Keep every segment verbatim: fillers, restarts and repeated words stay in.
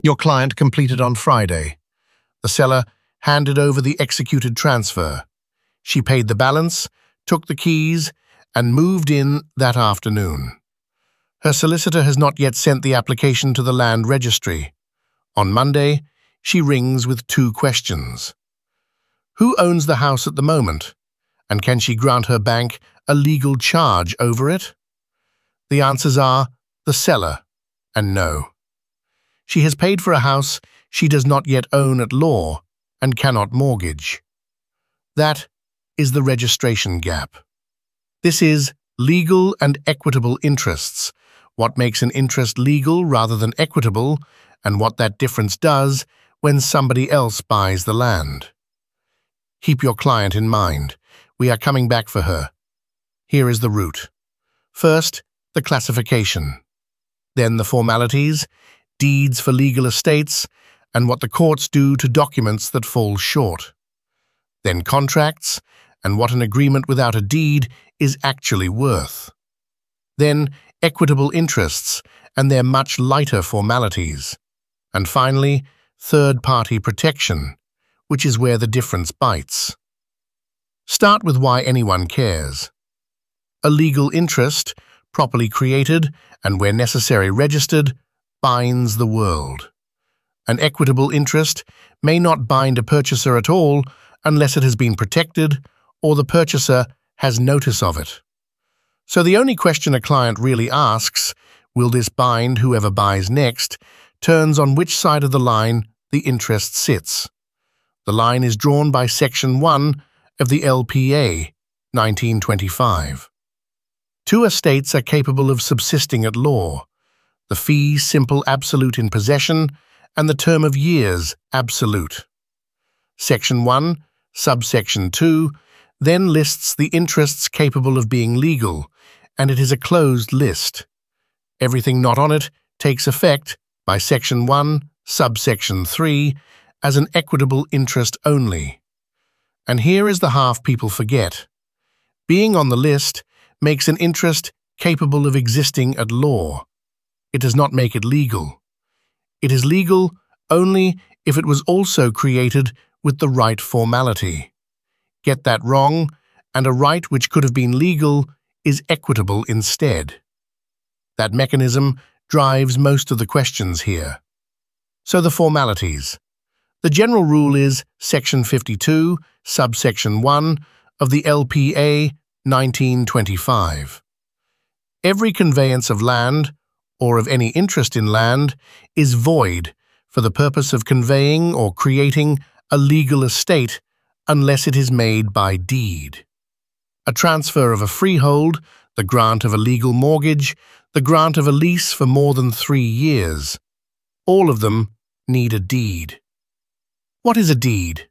Your client completed on Friday. The seller handed over the executed transfer. She paid the balance, took the keys, and moved in that afternoon. Her solicitor has not yet sent the application to the land registry. On Monday, she rings with two questions. Who owns the house at the moment? And can she grant her bank a legal charge over it? The answers are the seller and no. She has paid for a house she does not yet own at law and cannot mortgage. That is the registration gap. This is legal and equitable interests, what makes an interest legal rather than equitable, and what that difference does when somebody else buys the land. Keep your client in mind. We are coming back for her. Here is the route. First, the classification. Then the formalities, deeds for legal estates, and what the courts do to documents that fall short. Then contracts, and what an agreement without a deed is actually worth. Then equitable interests, and their much lighter formalities. And finally, third-party protection, which is where the difference bites. Start with why anyone cares. A legal interest, properly created and where necessary registered, binds the world. An equitable interest may not bind a purchaser at all unless it has been protected or the purchaser has notice of it. So the only question a client really asks, will this bind whoever buys next, turns on which side of the line the interest sits. The line is drawn by Section one of the L P A, nineteen twenty-five. Two estates are capable of subsisting at law, the fee simple absolute in possession and the term of years absolute. Section one, subsection two, then lists the interests capable of being legal, and it is a closed list. Everything not on it takes effect by Section one, subsection three, as an equitable interest only. And here is the half people forget. Being on the list makes an interest capable of existing at law. It does not make it legal. It is legal only if it was also created with the right formality. Get that wrong, and a right which could have been legal is equitable instead. That mechanism drives most of the questions here. So the formalities. The general rule is Section fifty-two, subsection one of the L P A nineteen twenty-five. Every conveyance of land, or of any interest in land, is void for the purpose of conveying or creating a legal estate unless it is made by deed. A transfer of a freehold, the grant of a legal mortgage, the grant of a lease for more than three years, all of them need a deed. What is a deed?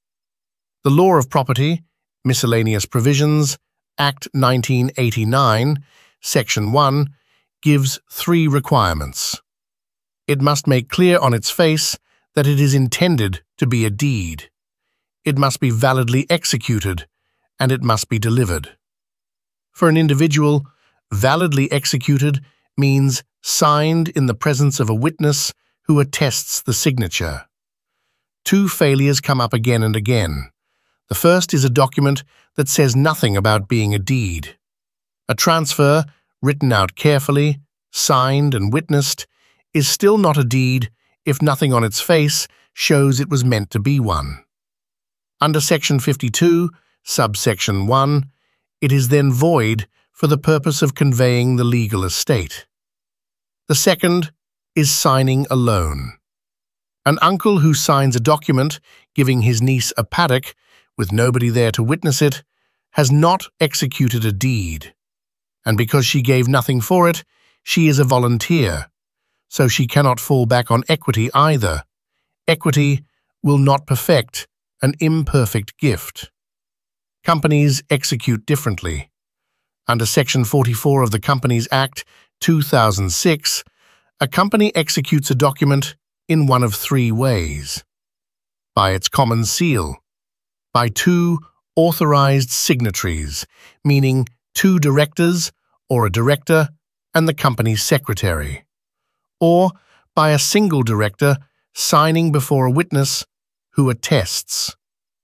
The Law of Property, Miscellaneous Provisions, Act nineteen eighty-nine, Section one, gives three requirements. It must make clear on its face that it is intended to be a deed. It must be validly executed, and it must be delivered. For an individual, validly executed means signed in the presence of a witness who attests the signature. Two failures come up again and again. The first is a document that says nothing about being a deed. A transfer, written out carefully, signed and witnessed, is still not a deed if nothing on its face shows it was meant to be one. Under Section fifty-two, subsection one, it is then void for the purpose of conveying the legal estate. The second is signing a loan. An uncle who signs a document giving his niece a paddock with nobody there to witness it has not executed a deed, and because she gave nothing for it, she is a volunteer, so she cannot fall back on equity either. Equity will not perfect an imperfect gift. Companies execute differently. Under Section forty-four of the Companies Act two thousand six, a company executes a document in one of three ways: by its common seal, by two authorized signatories, meaning two directors or a director and the company's secretary, or by a single director signing before a witness who attests.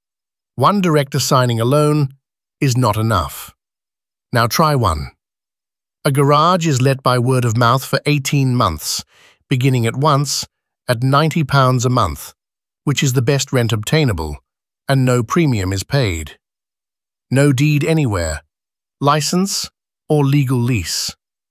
One director signing alone is not enough. Now try one. A garage is let by word of mouth for eighteen months, beginning at once at ninety pounds a month, which is the best rent obtainable, and no premium is paid. No deed anywhere, license or legal lease.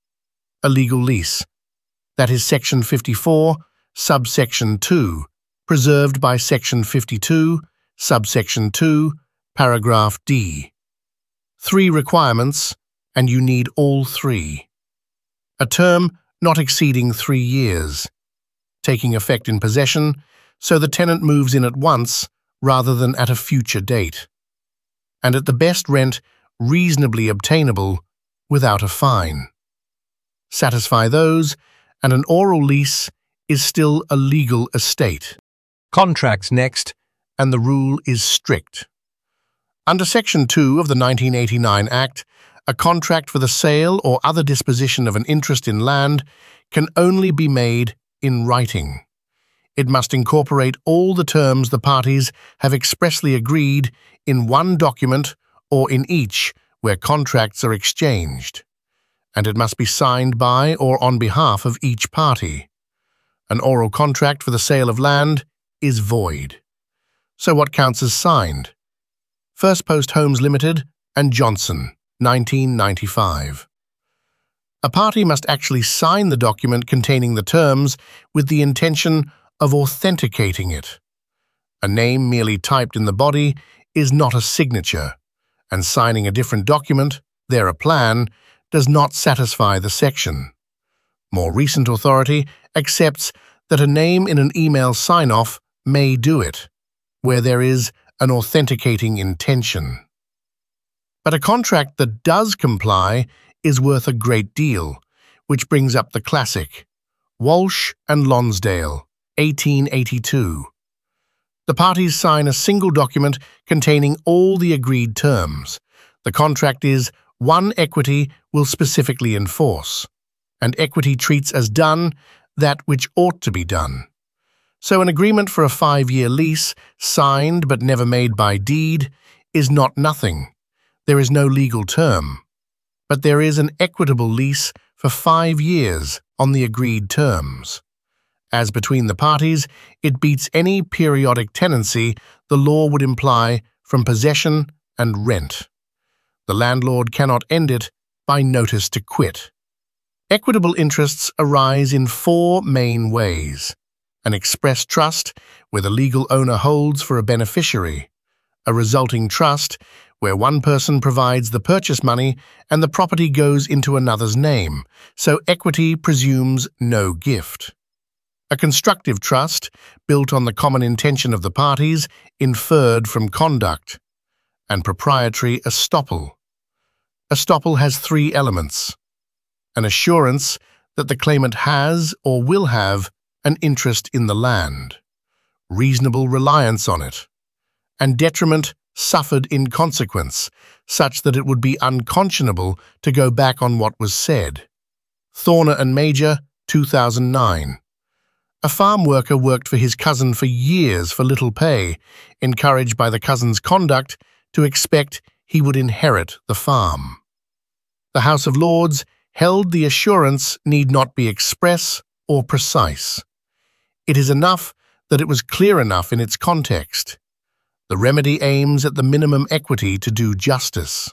A legal lease, that is Section fifty-four, subsection two, preserved by Section fifty-two, subsection two, paragraph D. Three requirements, and you need all three. A term not exceeding three years, taking effect in possession, so the tenant moves in at once rather than at a future date, and at the best rent reasonably obtainable without a fine. Satisfy those, and an oral lease is still a legal estate. Contracts next, And the rule is strict. Under Section two of the nineteen eighty-nine Act, a contract for the sale or other disposition of an interest in land can only be made in writing. It must incorporate all the terms the parties have expressly agreed in one document or in each where contracts are exchanged, and it must be signed by or on behalf of each party. An oral contract for the sale of land is void. So what counts as signed? First Post Homes Limited and Johnson, nineteen ninety-five. A party must actually sign the document containing the terms with the intention of authenticating it. A name merely typed in the body is not a signature, and signing a different document, there a plan, does not satisfy the section. More recent authority accepts that a name in an email sign-off may do it, where there is an authenticating intention. But a contract that does comply is worth a great deal, which brings up the classic, Walsh and Lonsdale, eighteen eighty-two. The parties sign a single document containing all the agreed terms. The contract is one equity will specifically enforce, and equity treats as done that which ought to be done. So an agreement for a five-year lease, signed but never made by deed, is not nothing. There is no legal term, but there is an equitable lease for five years on the agreed terms. As between the parties, it beats any periodic tenancy the law would imply from possession and rent. The landlord cannot end it by notice to quit. Equitable interests arise in four main ways: an express trust, where the legal owner holds for a beneficiary; a resulting trust, where one person provides the purchase money and the property goes into another's name, so equity presumes no gift; a constructive trust, built on the common intention of the parties, inferred from conduct; and proprietary estoppel. Estoppel has three elements: an assurance that the claimant has or will have an interest in the land, reasonable reliance on it, and detriment suffered in consequence, such that it would be unconscionable to go back on what was said. Thorner and Major, two thousand nine. A farm worker worked for his cousin for years for little pay, encouraged by the cousin's conduct to expect he would inherit the farm. The House of Lords held the assurance need not be express or precise. It is enough that it was clear enough in its context. The remedy aims at the minimum equity to do justice.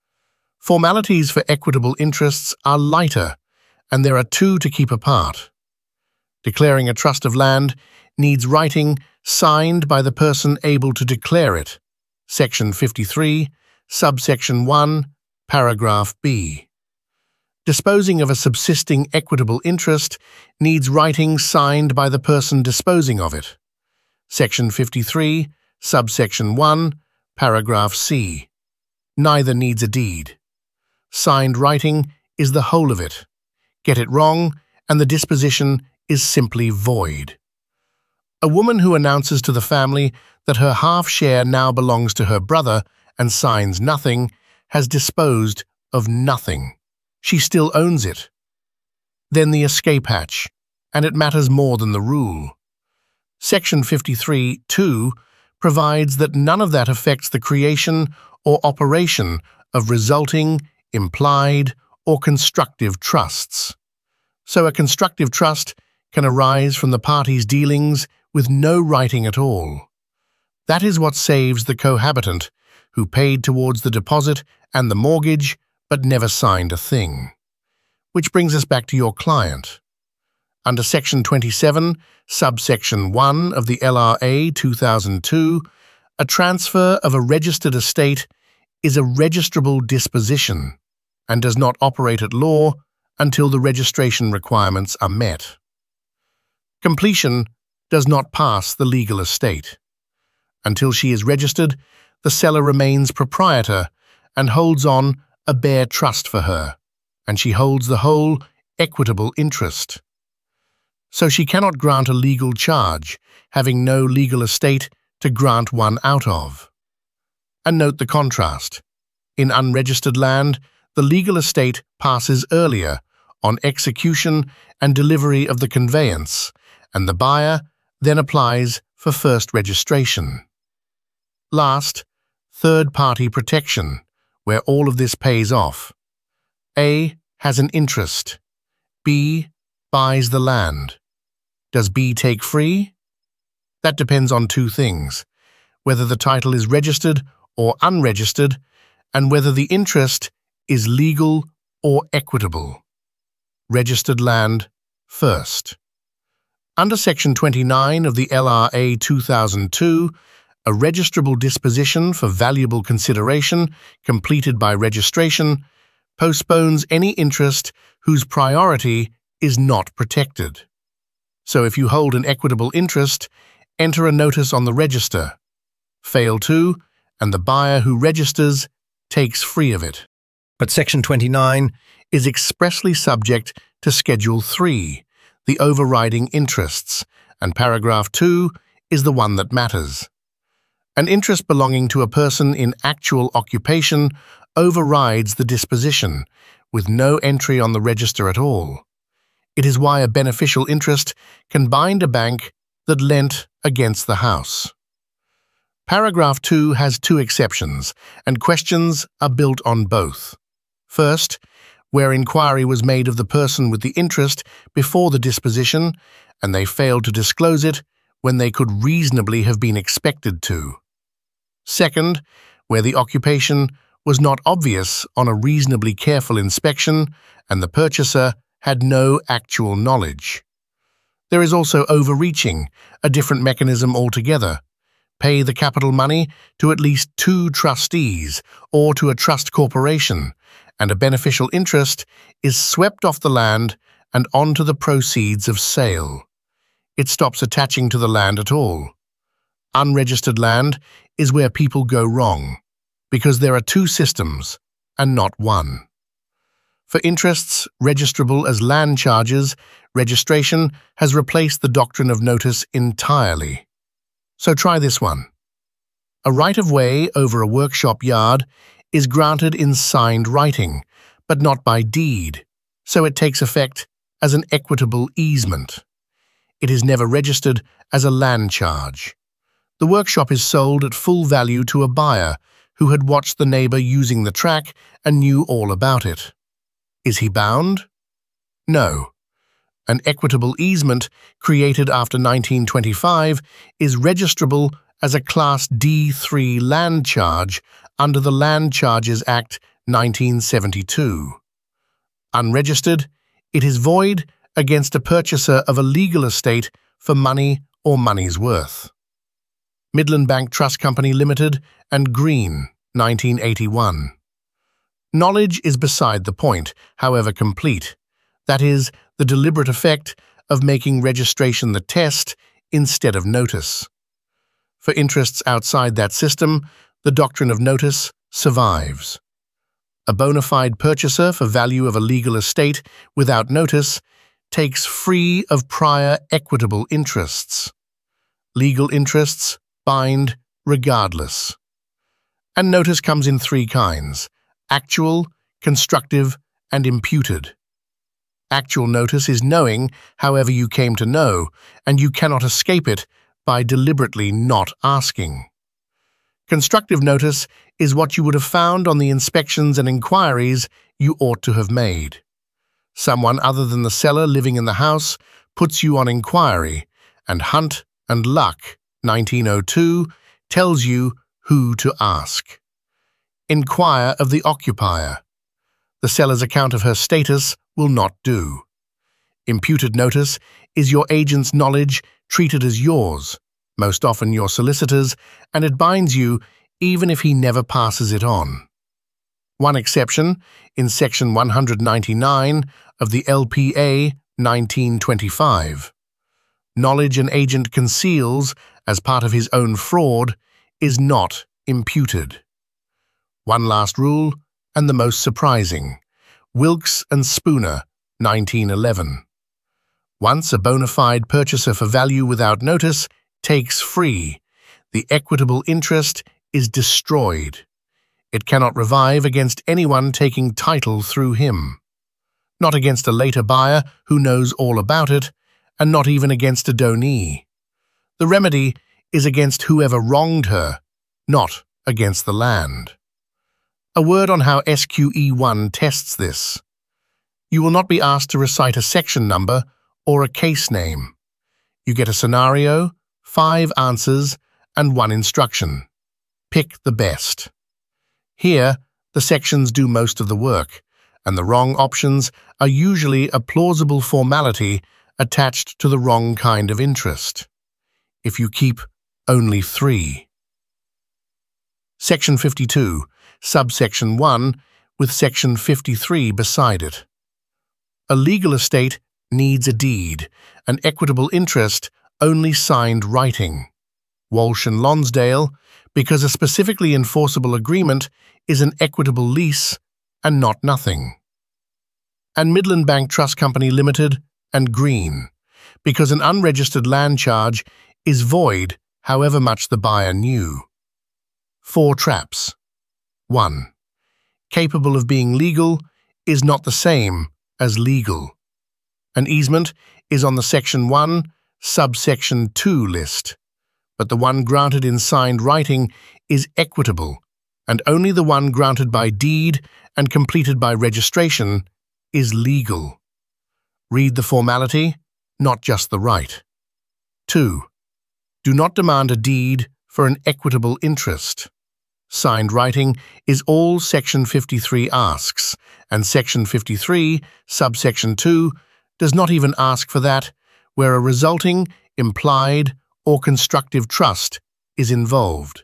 Formalities for equitable interests are lighter, and there are two to keep apart. Declaring a trust of land needs writing signed by the person able to declare it. Section fifty-three, subsection one, paragraph B. Disposing of a subsisting equitable interest needs writing signed by the person disposing of it. Section fifty-three, subsection one, paragraph C. Neither needs a deed. Signed writing is the whole of it. Get it wrong, and the disposition is simply void. A woman who announces to the family that her half-share now belongs to her brother and signs nothing has disposed of nothing. She still owns it. Then the escape hatch. and it matters more than the rule. Section fifty-three point two provides that none of that affects the creation or operation of resulting, implied, or constructive trusts. So a constructive trust can arise from the parties' dealings with no writing at all. That is what saves the cohabitant, who paid towards the deposit and the mortgage but never signed a thing. Which brings us back to your client. Under Section twenty-seven, subsection one of the L R A two thousand two, a transfer of a registered estate is a registrable disposition and does not operate at law until the registration requirements are met. Completion does not pass the legal estate. Until she is registered, the seller remains proprietor and holds on a bare trust for her, and she holds the whole equitable interest. So she cannot grant a legal charge, having no legal estate to grant one out of. And note the contrast. In unregistered land, the legal estate passes earlier on execution and delivery of the conveyance, and the buyer then applies for first registration. Last, third-party protection, where all of this pays off. A has an interest. B buys the land. Does B take free? That depends on two things: whether the title is registered or unregistered, and whether the interest is legal or equitable. Registered land first. Under Section twenty-nine of the L R A two thousand two, a registrable disposition for valuable consideration completed by registration postpones any interest whose priority is not protected. So if you hold an equitable interest, enter a notice on the register. Fail to, and the buyer who registers takes free of it. But Section twenty-nine is expressly subject to Schedule three, the overriding interests, and Paragraph two is the one that matters. An interest belonging to a person in actual occupation overrides the disposition, with no entry on the register at all. It is why a beneficial interest can bind a bank that lent against the house. Paragraph two has two exceptions, and questions are built on both. First, where inquiry was made of the person with the interest before the disposition, and they failed to disclose it when they could reasonably have been expected to. Second, where the occupation was not obvious on a reasonably careful inspection and the purchaser had no actual knowledge. There is also overreaching, a different mechanism altogether. Pay the capital money to at least two trustees or to a trust corporation, and a beneficial interest is swept off the land and onto the proceeds of sale. It stops attaching to the land at all. Unregistered land is where people go wrong, because there are two systems and not one. For interests registrable as land charges, registration has replaced the doctrine of notice entirely. So try this one. A right-of-way over a workshop yard is granted in signed writing, but not by deed, so it takes effect as an equitable easement. It is never registered as a land charge. The workshop is sold at full value to a buyer who had watched the neighbor using the track and knew all about it. Is he bound? No. An equitable easement created after nineteen twenty-five is registrable as a Class D three land charge under the Land Charges Act nineteen seventy-two. Unregistered, it is void against a purchaser of a legal estate for money or money's worth. Midland Bank Trust Company Limited and Green, nineteen eighty-one. Knowledge is beside the point, however complete. That is, the deliberate effect of making registration the test instead of notice. For interests outside that system, the doctrine of notice survives. A bona fide purchaser for value of a legal estate without notice takes free of prior equitable interests. Legal interests bind regardless. And notice comes in three kinds: actual, constructive, and imputed. Actual notice is knowing however you came to know, and you cannot escape it by deliberately not asking. Constructive notice is what you would have found on the inspections and inquiries you ought to have made. Someone other than the seller living in the house puts you on inquiry, and Hunt and Luck, nineteen oh two, tells you who to ask. Inquire of the occupier. The seller's account of her status will not do. Imputed notice is your agent's knowledge treated as yours, most often your solicitor's, and it binds you even if he never passes it on. One exception, in Section one hundred ninety-nine of the L P A nineteen twenty-five. Knowledge an agent conceals as part of his own fraud is not imputed. One last rule, and the most surprising. Wilkes and Spooner, nineteen eleven. Once a bona fide purchaser for value without notice takes free, the equitable interest is destroyed. It cannot revive against anyone taking title through him. Not against a later buyer who knows all about it, and not even against a donee. The remedy is against whoever wronged her, not against the land. A word on how S Q E one tests this. You will not be asked to recite a section number or a case name. You get a scenario, five answers, and one instruction. Pick the best. Here, the sections do most of the work, and the wrong options are usually a plausible formality attached to the wrong kind of interest. If you keep only three. Section fifty-two, subsection one, with Section fifty-three beside it. A legal estate needs a deed, an equitable interest only signed writing. Walsh and Lonsdale, because a specifically enforceable agreement is an equitable lease and not nothing. And Midland Bank Trust Company Limited and Green, because an unregistered land charge is void however much the buyer knew. Four traps. one. Capable of being legal is not the same as legal. An easement is on the Section one, subsection two list, but the one granted in signed writing is equitable, and only the one granted by deed and completed by registration is legal. Read the formality, not just the right. two. Do not demand a deed for an equitable interest. Signed writing is all Section fifty-three asks, and Section fifty-three, subsection two, does not even ask for that where a resulting, implied, or constructive trust is involved.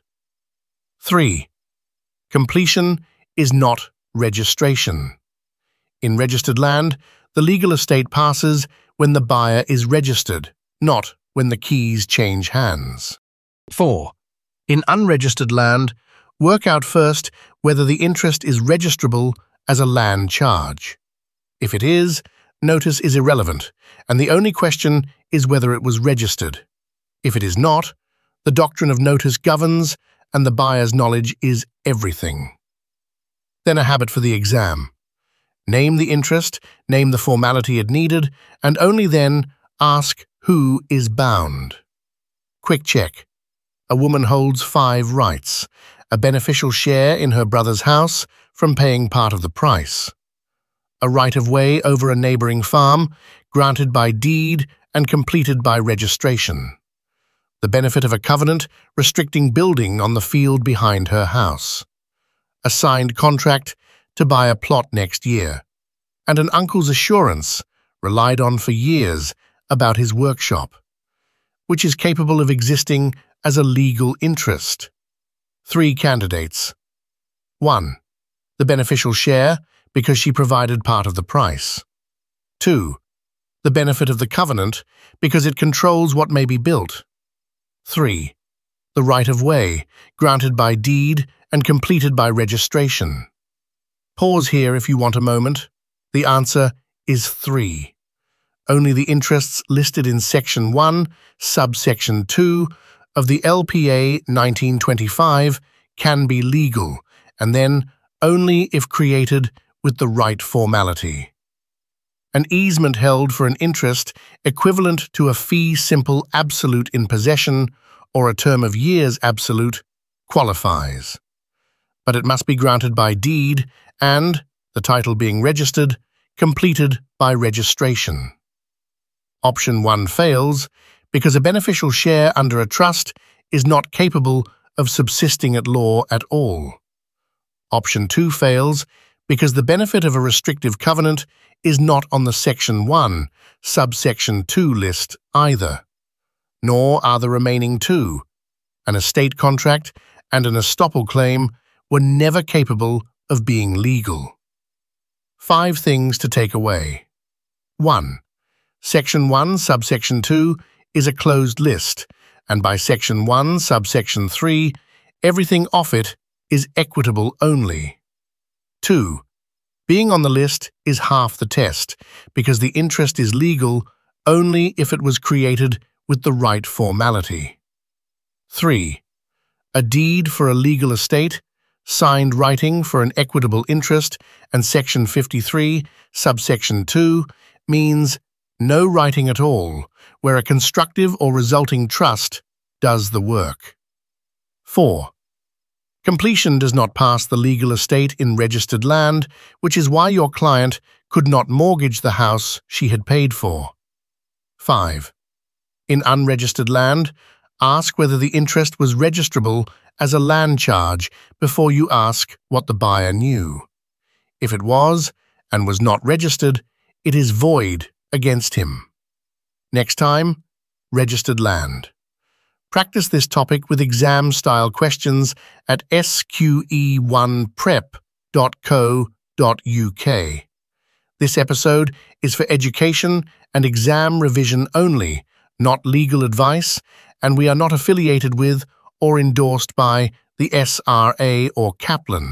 three. Completion is not registration. In registered land, the legal estate passes when the buyer is registered, not when the keys change hands. four. In unregistered land, work out first whether the interest is registrable as a land charge. If it is, notice is irrelevant, and the only question is whether it was registered. If it is not, the doctrine of notice governs, and the buyer's knowledge is everything. Then a habit for the exam. Name the interest, name the formality it needed, and only then ask who is bound. Quick check. A woman holds five rights: a beneficial share in her brother's house from paying part of the price, a right-of-way over a neighboring farm granted by deed and completed by registration, the benefit of a covenant restricting building on the field behind her house, a signed contract to buy a plot next year, and an uncle's assurance, relied on for years, about his workshop, which is capable of existing as a legal interest. Three candidates. one. The beneficial share, because she provided part of the price. two. The benefit of the covenant, because it controls what may be built. three. The right-of-way, granted by deed and completed by registration. Pause here if you want a moment. The answer is three. Only the interests listed in Section one, subsection two of the L P A nineteen twenty-five can be legal, and then only if created with the right formality. An easement held for an interest equivalent to a fee simple absolute in possession or a term of years absolute qualifies. But it must be granted by deed and, the title being registered, completed by registration. Option one fails because a beneficial share under a trust is not capable of subsisting at law at all. Option two fails because the benefit of a restrictive covenant is not on the Section one, Subsection two list either, nor are the remaining two, an estate contract and an estoppel claim, were never capable of being legal. Five things to take away. one. Section one, Subsection two is a closed list, and by Section one, Subsection three, everything off it is equitable only. two. Being on the list is half the test, because the interest is legal only if it was created with the right formality. three. A deed for a legal estate, signed writing for an equitable interest, and Section fifty-three, Subsection two, means no writing at all, where a constructive or resulting trust does the work. four. Completion does not pass the legal estate in registered land, which is why your client could not mortgage the house she had paid for. five. In unregistered land, ask whether the interest was registrable as a land charge before you ask what the buyer knew. If it was, and was not registered, it is void against him. Next time, registered land. Practice this topic with exam-style questions at S Q E one prep dot co dot U K. This episode is for education and exam revision only, not legal advice, and we are not affiliated with or endorsed by the S R A or Kaplan.